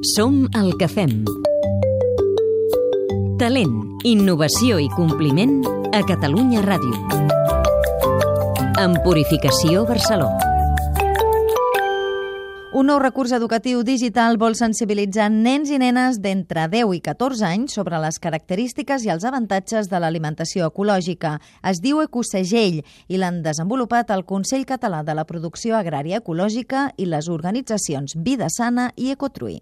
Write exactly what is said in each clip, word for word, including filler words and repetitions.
Som el que fem. Talent, innovació i compliment a Catalunya Ràdio. Amb Purificació Barceló. Un nou recurs educatiu digital vol sensibilitzar nens i nenes d'entre deu i catorze anys sobre les característiques i els avantatges de l'alimentació ecològica. Es diu Ecosegell i l'han desenvolupat el Consell Català de la Producció Agrària Ecològica i les organitzacions Vida Sana i Ecotrui.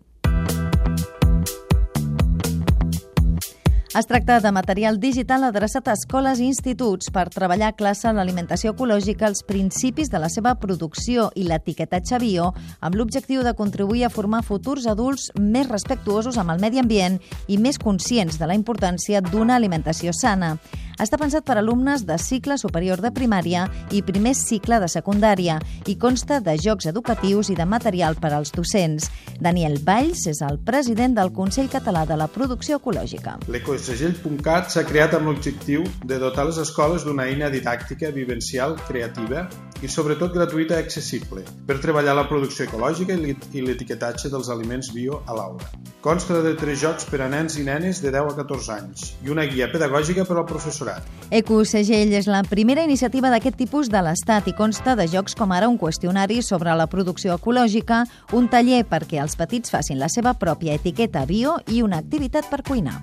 Es tracta de material digital adreçat a escoles i instituts per treballar a classe l'alimentació ecològica, els principis de la seva producció i l'etiquetatge bio, amb l'objectiu de contribuir a formar futurs adults més respectuosos amb el medi ambient i més conscients de la importància d'una alimentació sana. Està pensat per alumnes de cicle superior de primària i primer cicle de secundària i consta de jocs educatius i de material per als docents. Daniel Valls és el president del Consell Català de la Producció Ecològica. L'Ecosegell punt cat s'ha creat amb l'objectiu de dotar les escoles d'una eina didàctica, vivencial, creativa i sobretot gratuïta i accessible per treballar la producció ecològica i l'etiquetatge dels aliments bio a l'aula. Consta de tres jocs per a nens i nenes de deu a catorze anys i una guia pedagògica per al professorat. Ecosegell és la primera iniciativa d'aquest tipus de l'Estat i consta de jocs com ara un qüestionari sobre la producció ecològica, un taller perquè els petits facin la seva pròpia etiqueta bio i una activitat per cuinar.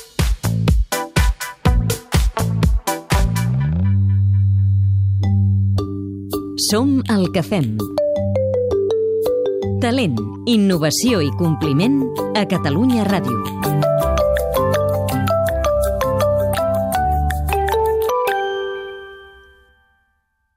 Som el que fem. Talent, innovació i compliment a Catalunya Ràdio.